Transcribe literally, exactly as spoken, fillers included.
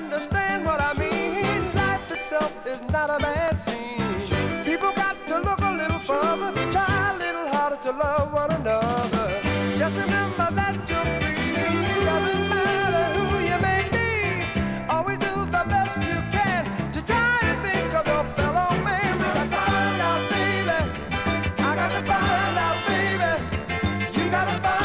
understand what I mean. Life itself is not a bad scene. People got to look a little further, try a little harder to love one another. Just remember that you're free. Doesn't matter who you may be. Always do the best you can to try and think of your fellow man. I got to find out, baby. I got to find out, baby. You gotta find